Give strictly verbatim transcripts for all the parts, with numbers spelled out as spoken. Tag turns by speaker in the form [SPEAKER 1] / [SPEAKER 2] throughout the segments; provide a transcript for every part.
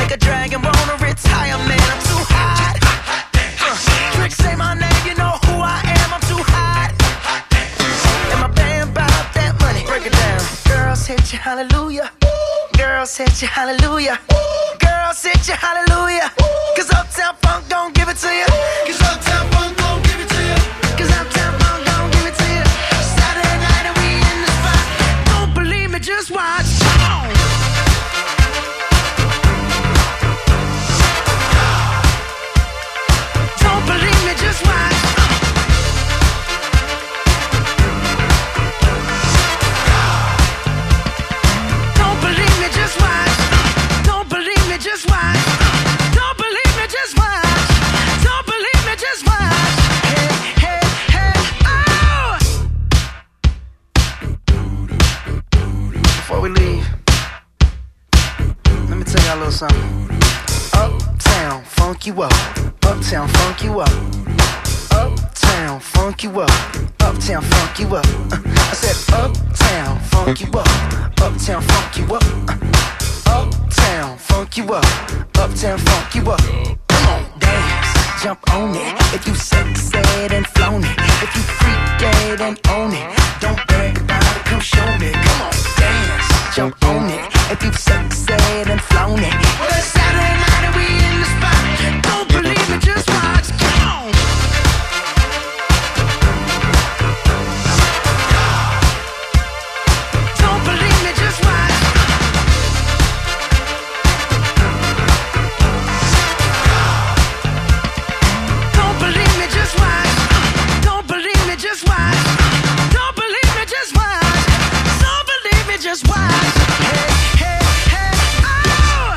[SPEAKER 1] make a dragon wanna retire, man. I'm too hot. Uh, Trick say my name, you know who I am. I'm too hot. And my band bought that money. Break it down. Girls hit you, hallelujah. Girls hit you, hallelujah. Girls hit you, hallelujah. Cause Uptown Funk don't give it to you. Cause Uptown Funk don't give it to you. Cause Uptown Funk don't give it to you. Saturday night and we in the spot. Don't believe me, just watch. Come on. Don't believe me, just watch. Don't believe me, just watch. Don't believe me, just watch. Don't believe me, just watch. Don't believe me, just watch. Hey, hey, hey, oh! Before we leave, let me tell y'all a little something. Uptown, funk you up. Uptown, funk you up. Uptown, funk you up. Uptown, funk you up. Uh, I said uptown, funk you up. Uptown, funk you up. Uh, uptown, funk you up. Uptown, funk you up. Come on, dance, jump on it. If you sexed and flown it, if you freaked and own it, don't brag about it, come show me. Come on, dance, jump on it. If you sexed and flown it, well, it's Saturday night and we in the spot. Don't believe me, just watch. Come on. Don't believe me, just watch. Don't believe me, just watch. Don't believe me, just watch. Don't believe me, just watch. Don't believe me, just watch. Hey, hey, hey, oh!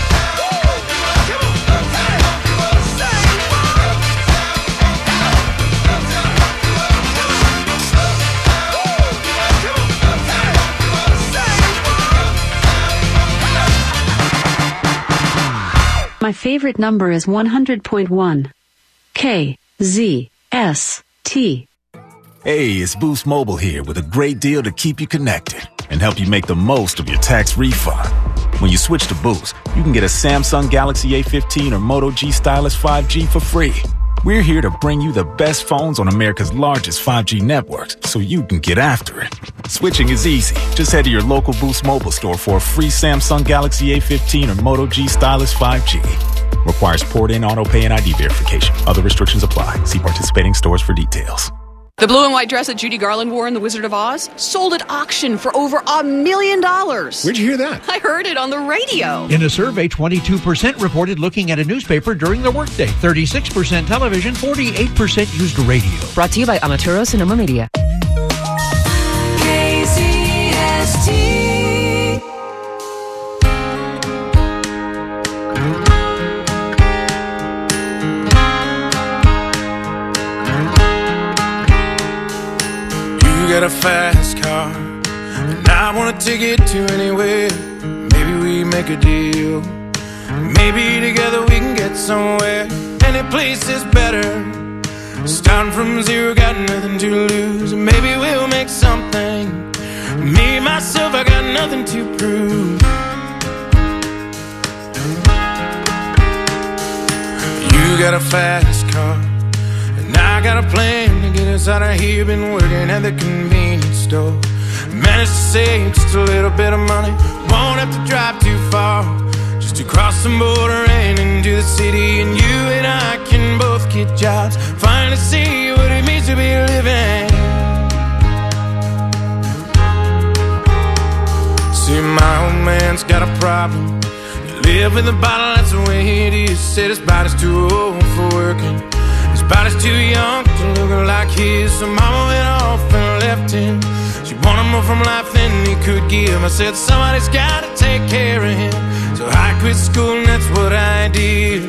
[SPEAKER 2] My favorite number is one hundred point one. K Z S T.
[SPEAKER 3] Hey, it's Boost Mobile here with a great deal to keep you connected and help you make the most of your tax refund. When you switch to Boost, you can get a Samsung Galaxy A fifteen or Moto G Stylus five G for free. We're here to bring you the best phones on America's largest five G networks so you can get after it. Switching is easy. Just head to your local Boost Mobile store for a free Samsung Galaxy A fifteen or Moto G Stylus five G. Requires port-in, auto-pay, and I D verification. Other restrictions apply. See participating stores for details.
[SPEAKER 4] The blue and white dress that Judy Garland wore in The Wizard of Oz sold at auction for over a million dollars.
[SPEAKER 5] Where'd you hear that?
[SPEAKER 4] I heard it on the radio.
[SPEAKER 6] In a survey, twenty-two percent reported looking at a newspaper during the workday, thirty-six percent television, forty-eight percent used radio.
[SPEAKER 7] Brought to you by Amaturo Sonoma Media.
[SPEAKER 1] K Z S T.
[SPEAKER 8] You got a fast car, and I wanna take it to anywhere. Maybe we make a deal. Maybe together we can get somewhere. Any place is better. Starting from zero, got nothing to lose. Maybe we'll make something. Me, myself, I got nothing to prove. You got a fast car, and I got a plan to get us out of here. Been working at the convenience store. Managed to save just a little bit of money. Won't have to drive too far, just to cross the border and into the city. And you and I can both get jobs, finally see what it means to be living. See, my old man's got a problem. He live with a bottle, that's the way it is. Said his body's too old for working, his body's too young to look like his. So mama went off and left him. She wanted more from life than he could give. I said somebody's gotta take care of him. So I quit school and that's what I did.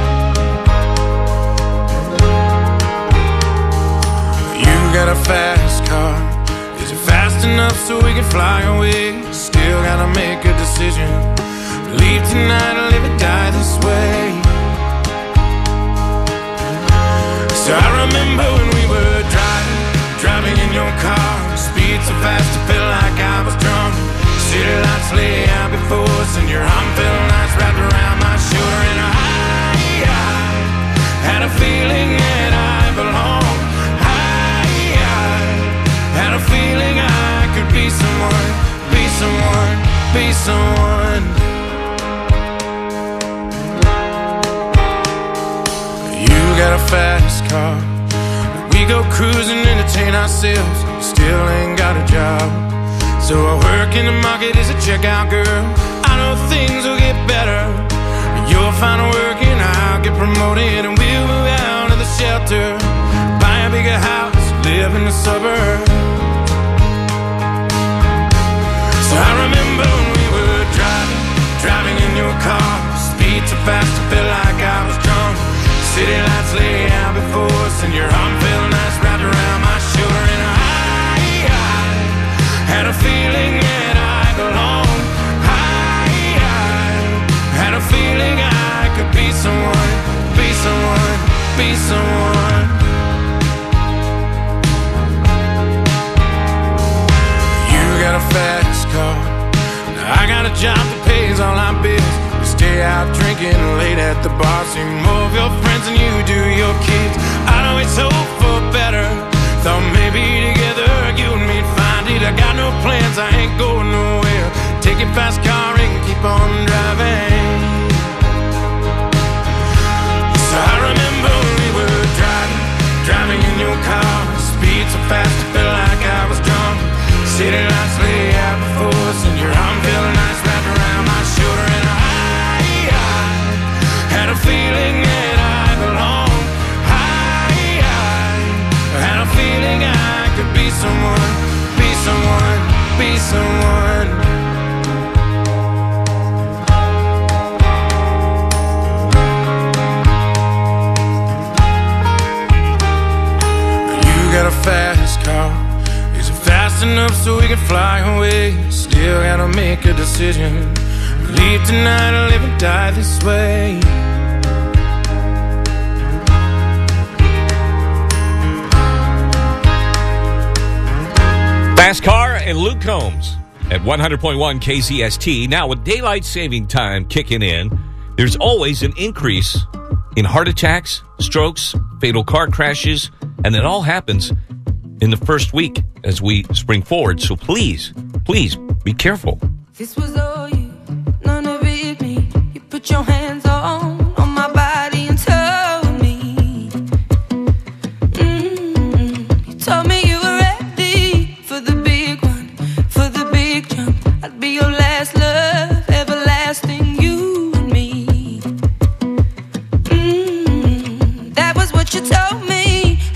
[SPEAKER 8] You got a fast car, is it fast enough so we can fly away? Still gotta make a decision, leave tonight or live or die this way. So I remember when we were driving, driving in your car. Speed so fast it felt like I was drunk. City lights lay out before us and your arm felt nice wrapped around my fast car. We go cruising, entertain ourselves, still ain't got a job. So I work in the market as a checkout girl. I know things will get better. You'll find work and I'll get promoted, and we'll move out of the shelter, buy a bigger house, live in the suburbs. So I remember when we were driving, driving in your car, speed so fast I felt like I was drunk. City lights lay out before us, and your arm felt nice wrapped around my shoulder. And I, I had a feeling that I belonged. I, I had a feeling I could be someone, be someone, be someone. You got a fast car, I got a job that pays all our bills. We stay out drinking late at the bar, see more of your friends than you do your kids. I always hope for better, thought maybe together you and me'd find it. I got no plans, I ain't going nowhere. Take your fast car and keep on driving. So I remember when we were driving, driving in your car, speed so fast I felt like I was drunk. City lights lay out before us, and your arm felt nice wrapped around my shoulder. And I, I had a feeling that I belonged. I, I had a feeling I could be someone, be someone, be someone. You got a fast car, fast enough so we can fly away. Still gotta make a decision, leave tonight or live and die this way.
[SPEAKER 5] Fast Car and Luke Combs at one hundred point one K Z S T. Now, with daylight saving time kicking in, there's always an increase in heart attacks, strokes, fatal car crashes, and it all happens in the first week as we spring forward. So please, please be careful.
[SPEAKER 9] This was all you, none of it me. You put your hands on, on my body and told me. Mm-hmm. You told me you were ready for the big one, for the big jump. I'd be your last love, everlasting, you and me. Mm-hmm. That was what you told me.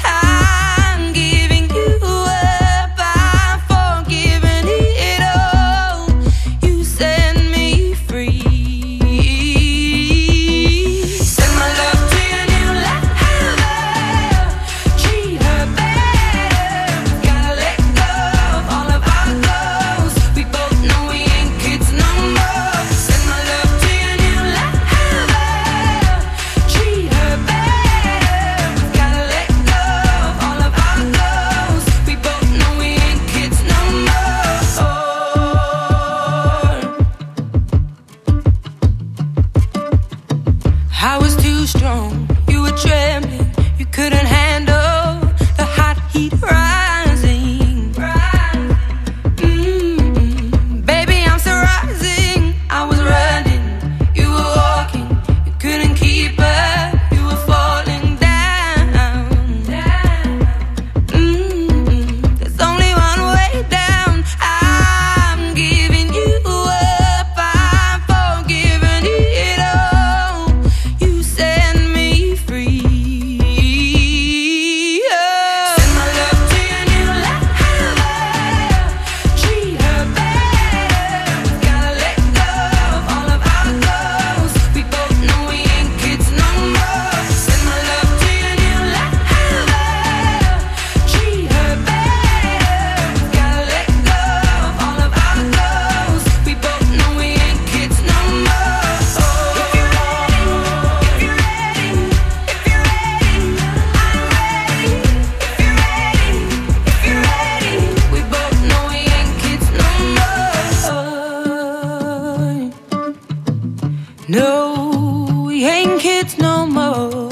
[SPEAKER 9] No, we ain't kids no more.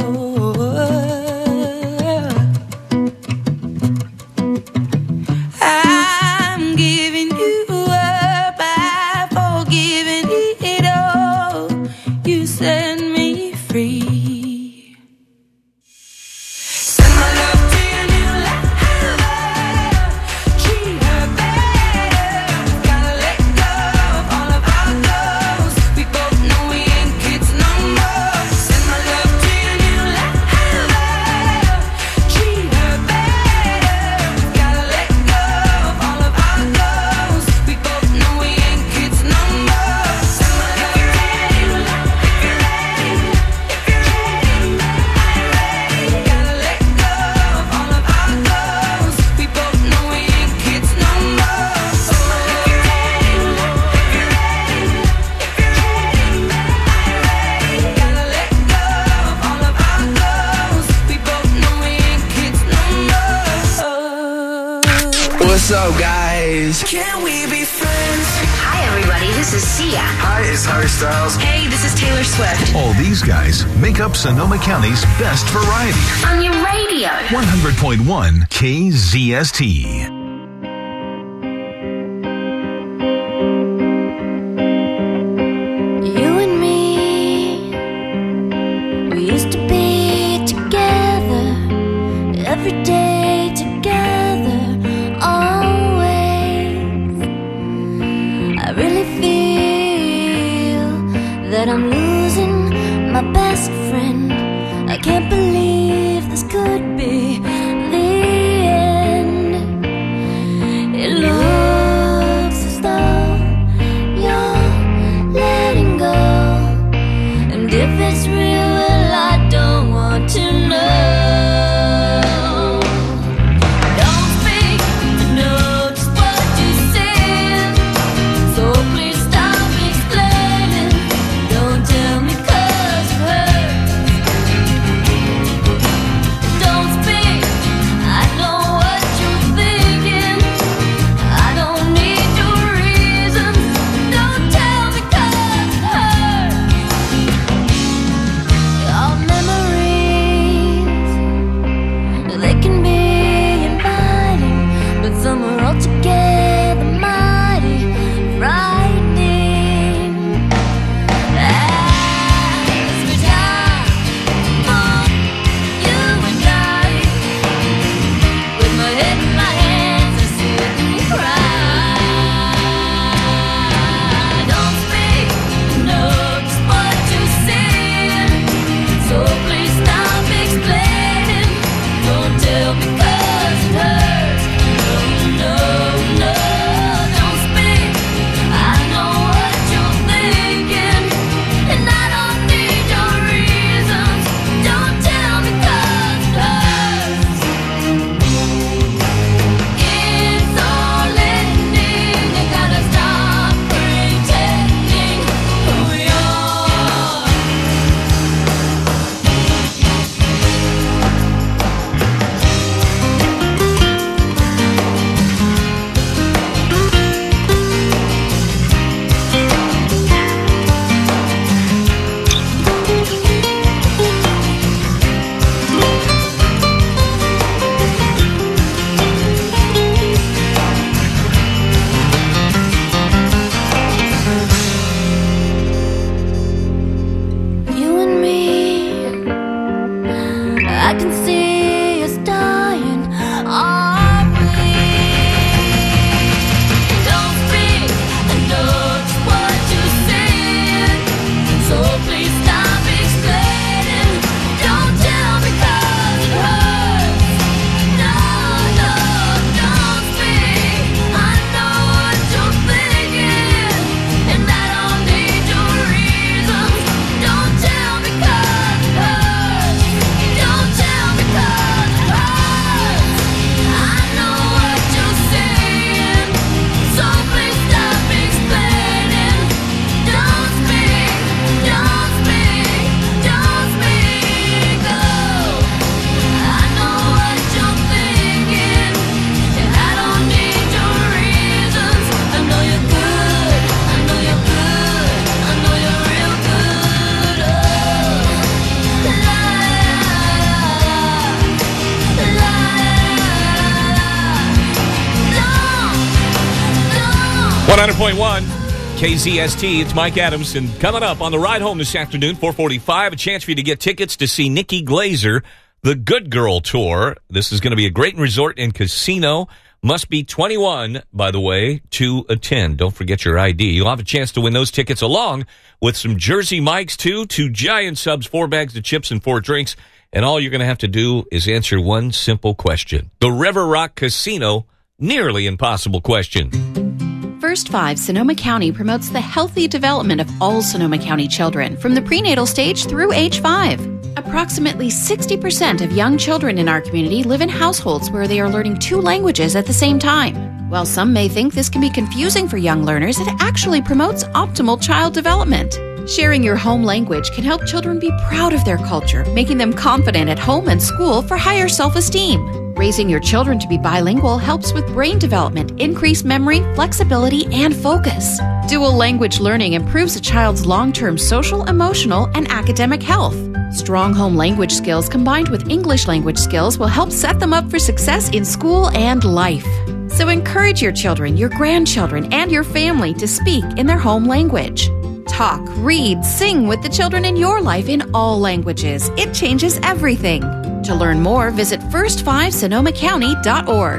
[SPEAKER 9] I'm giving you up, I've forgiven it all. You set me free.
[SPEAKER 1] up, guys?
[SPEAKER 9] Can we be friends?
[SPEAKER 10] Hi, everybody. This is Sia.
[SPEAKER 1] Hi, it's Harry Styles.
[SPEAKER 10] Hey, this is Taylor Swift.
[SPEAKER 11] All these guys make up Sonoma County's best variety.
[SPEAKER 10] On your radio.
[SPEAKER 11] one hundred point one K Z S T.
[SPEAKER 9] You and me, we used to be together every day together, always. I really feel that I'm losing my best friend. I can't believe this could be the end. It looks as though you're letting go, and if it's real, well, I don't want to know. Don't speak, I know just what you said, so please stop explaining. Don't tell me 'cause it hurts. Don't speak, I know what you're thinking. I don't need your reasons. Don't tell me 'cause it hurts. Our memories, they can be inviting, but some are altogether mighty frightening. As we die on you and I, with my head in my hands, I sit and cry. Don't speak, I know just what you said, so please stop explaining. Don't tell me 'cause it hurts. No, no, no, don't speak. I know what you're thinking, and I don't need your reasons. Don't tell me 'cause it hurts. It's all ending. You gotta stop pretending who you are. You and me, I can see us dying, are we? Don't speak, I know just what you said, so please stop explaining. Don't tell me 'cause it hurts. No, no, don't speak. I know what you're thinking, and I don't need your reasons. Don't tell me 'cause it hurts. Don't tell me 'cause it hurts. I know what you're saying, so please stop explaining. Don't speak, don't speak, don't speak. Oh, I know what you're thinking, and I don't need your reasons. I know you're good, I know you're good, I know you're real good. Oh, la la la la. Don't, don't.
[SPEAKER 5] one hundred point one K Z S T. It's Mike Adams, and coming up on the ride home this afternoon, four forty-five, a chance for you to get tickets to see Nikki Glazer, the Good Girl Tour. This is going to be a great resort and casino. Must be twenty-one, by the way, to attend. Don't forget your I D. You'll have a chance to win those tickets along with some Jersey Mikes, too, two giant subs, four bags of chips, and four drinks. And all you're going to have to do is answer one simple question. The River Rock Casino, nearly impossible question.
[SPEAKER 12] First Five Sonoma County promotes the healthy development of all Sonoma County children from the prenatal stage through age five. Approximately sixty percent of young children in our community live in households where they are learning two languages at the same time. While some may think this can be confusing for young learners, it actually promotes optimal child development. Sharing your home language can help children be proud of their culture, making them confident at home and school for higher self-esteem. Raising your children to be bilingual helps with brain development, increased memory, flexibility, and focus. Dual language learning improves a child's long-term social, emotional, and academic health. Strong home language skills combined with English language skills will help set them up for success in school and life. So encourage your children, your grandchildren, and your family to speak in their home language. Talk, read, sing with the children in your life in all languages. It changes everything. To learn more, visit first five sonoma county dot org.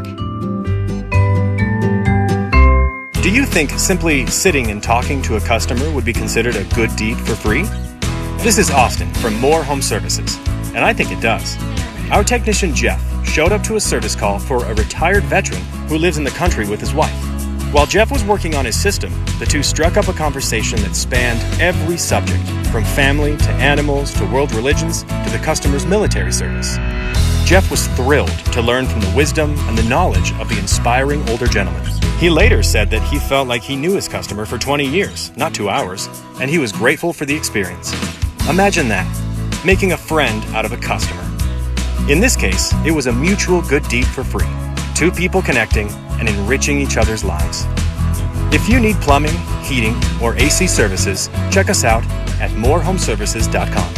[SPEAKER 13] Do you think simply sitting and talking to a customer would be considered a good deed for free? This is Austin from Moore Home Services, and I think it does. Our technician Jeff showed up to a service call for a retired veteran who lives in the country with his wife. While Jeff was working on his system, the two struck up a conversation that spanned every subject, from family to animals to world religions to the customer's military service. Jeff was thrilled to learn from the wisdom and the knowledge of the inspiring older gentleman. He later said that he felt like he knew his customer for twenty years, not two hours, and he was grateful for the experience. Imagine that, making a friend out of a customer. In this case, it was a mutual good deed for free. Two people connecting and enriching each other's lives. If you need plumbing, heating, or A C services, check us out at more home services dot com.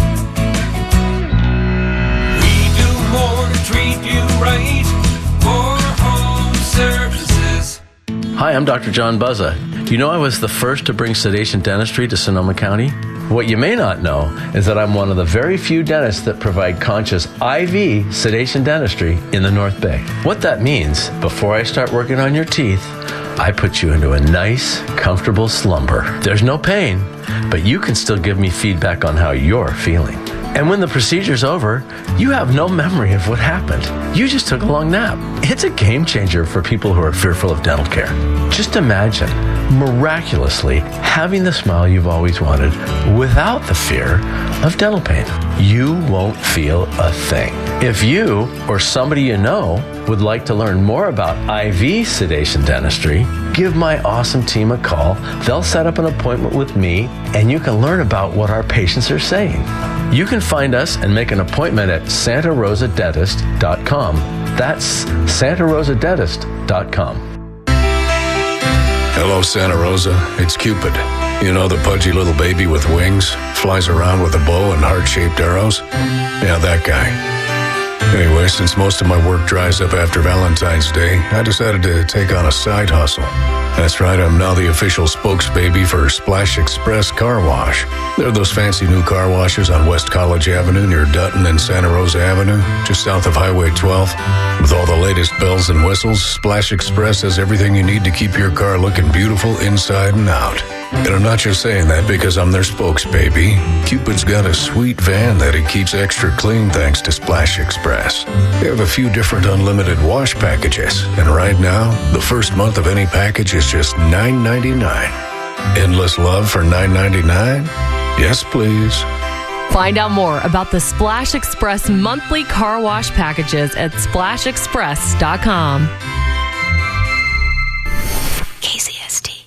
[SPEAKER 14] We do more to treat you right. More Home Services.
[SPEAKER 15] Hi, I'm Doctor John Buzza. You know I was the first to bring sedation dentistry to Sonoma County? What you may not know is that I'm one of the very few dentists that provide conscious I V sedation dentistry in the North Bay. What that means, before I start working on your teeth, I put you into a nice, comfortable slumber. There's no pain, but you can still give me feedback on how you're feeling. And when the procedure's over, you have no memory of what happened. You just took a long nap. It's a game changer for people who are fearful of dental care. Just imagine, miraculously, having the smile you've always wanted without the fear of dental pain. You won't feel a thing. If you or somebody you know would like to learn more about I V sedation dentistry, give my awesome team a call. They'll set up an appointment with me, and you can learn about what our patients are saying. You can find us and make an appointment at santa rosa dentist dot com. That's santa rosa dentist dot com.
[SPEAKER 16] Hello, Santa Rosa. It's Cupid. You know, the pudgy little baby with wings, flies around with a bow and heart-shaped arrows? Yeah, that guy. Anyway, since most of my work dries up after Valentine's Day, I decided to take on a side hustle. That's right, I'm now the official spokesbaby for Splash Express Car Wash. They're those fancy new car washes on West College Avenue near Dutton and Santa Rosa Avenue, just south of Highway twelve. With all the latest bells and whistles, Splash Express has everything you need to keep your car looking beautiful inside and out. And I'm not just saying that because I'm their spokesbaby. Cupid's got a sweet van that he keeps extra clean thanks to Splash Express. They have a few different unlimited wash packages, and right now, the first month of any package is just nine ninety-nine. Endless love for nine ninety-nine? Yes, please.
[SPEAKER 7] Find out more about the Splash Express monthly car wash packages at splash express dot com.
[SPEAKER 10] K C S T.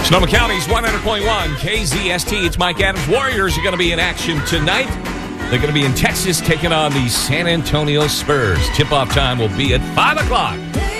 [SPEAKER 5] Sonoma County's one hundred point one K Z S T. It's Mike Adams. Warriors are going to be in action tonight. They're going to be in Texas taking on the San Antonio Spurs. Tip-off time will be at five o'clock.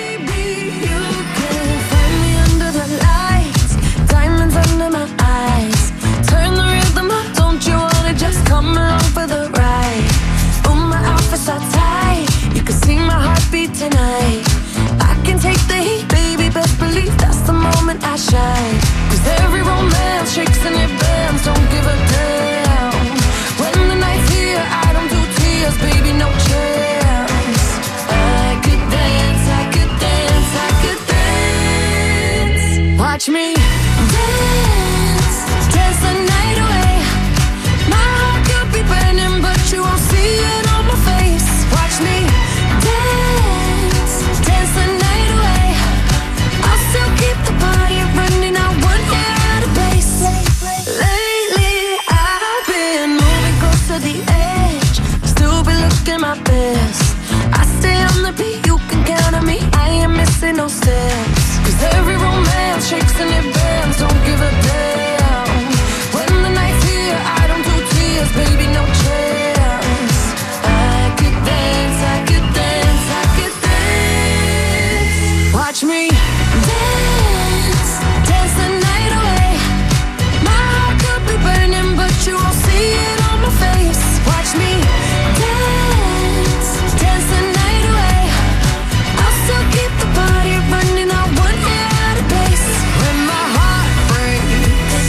[SPEAKER 9] Under my eyes, turn the rhythm up. Don't you wanna just come along for the ride? Oh, my outfit's so tight, you can see my heartbeat tonight. I can take the heat, baby, best believe that's the moment I shine. Cause every romance shakes and it bends, don't give a damn. When the night's here, I don't do tears, baby, no chance. I could dance, I could dance, I could dance. Watch me dance, dance the night away. My heart could be burning, but you won't see it on my face. Watch me dance, dance the night away. I'll still keep the party running, I want you out of place. Lately I've been moving close to the edge, still be looking my best. I stay on the beat, you can count on me, I ain't missing no steps. Cause every romance shakes and it bends, don't give a damn. When the night's here, I don't do tears, baby, no chance. I could dance, I could dance, I could dance. Watch me dance, dance the night away. My heart could be burning, but you won't see it on my face. Watch me dance, dance the night away. I'll still keep the party running, I want you out of place. When my heart breaks,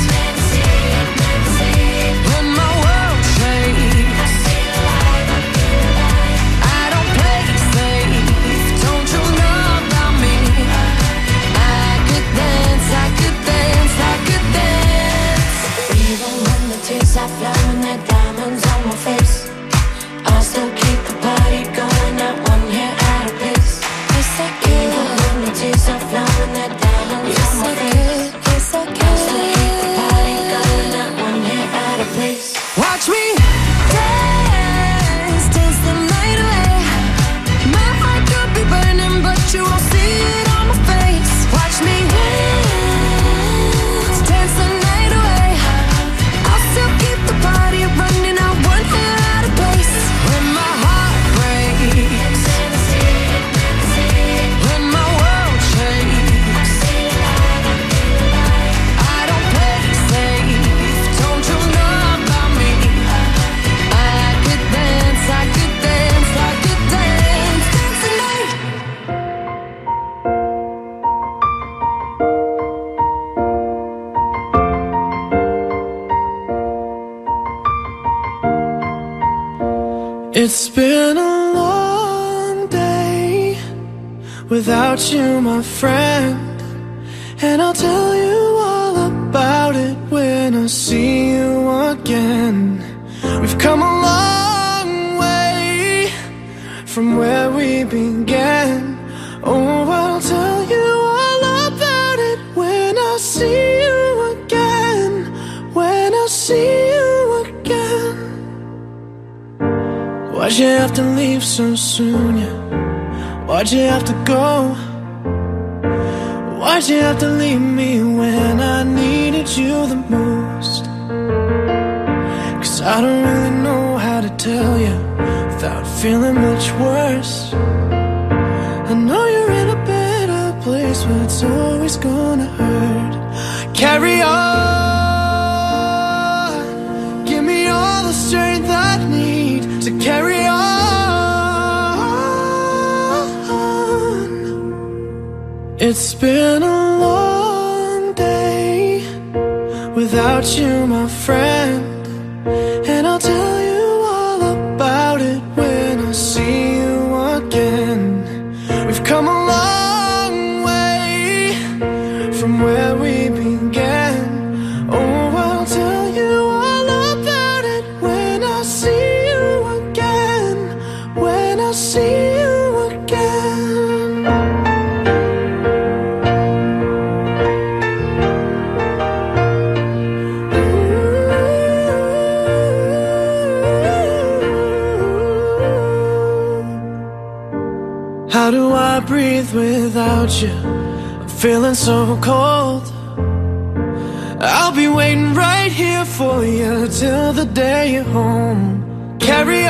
[SPEAKER 9] when my world shakes, I don't play it safe, don't you know about me? I could dance, I could dance, I could dance. Even when the tears are flowing, they're diamonds on my face, I'll still keep the party going, I want you out of place. Yes, I can. Even when the tears are flowing, they're diamonds on my face, yes, I can. I'll still keep the party going, I want you out of place. Watch me dance, dance the night away. My heart could be burning, but you won't see it on my face. Watch me dance, dance the night away. I'll still keep the party running, I want you out of place. When my heart breaks, when my world shakes, I don't play it safe, don't you know about me? I could dance, I could dance, I could dance, dance tonight.
[SPEAKER 17] It's been a long day without you, my friend, and I'll tell you all about it when I see you again. We've come a long way from where we began. Oh, I'll tell you all about it when I see you again, when I see you again. Why'd you have to leave so soon, yeah? Why'd you have to go? Why'd you have to leave me when I needed you the most? Cause I don't really know how to tell you without feeling much worse. I know you're in a better place, but it's always gonna hurt. Carry on, give me all the strength I need to carry on. It's been a long day without you, my friend, and I'll tell you all about it when I see you again. We've come a long way from where we began. Oh, I'll tell you all about it when I see you again, when I see you again. How do I breathe without you? I'm feeling so cold. I'll be waiting right here for you till the day you're home. Carry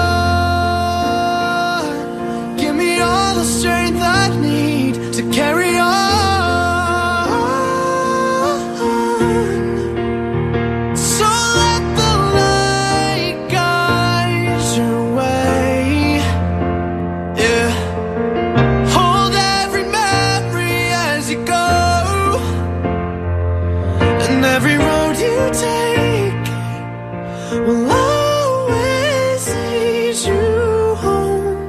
[SPEAKER 17] on, give me all the strength I need to carry on. So let the light guide your way. Yeah, hold every memory as you go, and every road you take will always lead you home.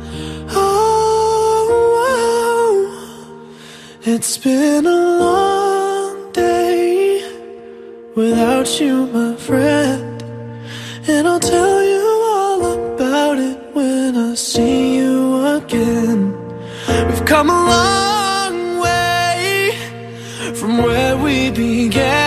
[SPEAKER 17] Oh, oh, it's been a long day without you, my friend, and I'll tell you all about it when I see you again. We've come a long way from where we began.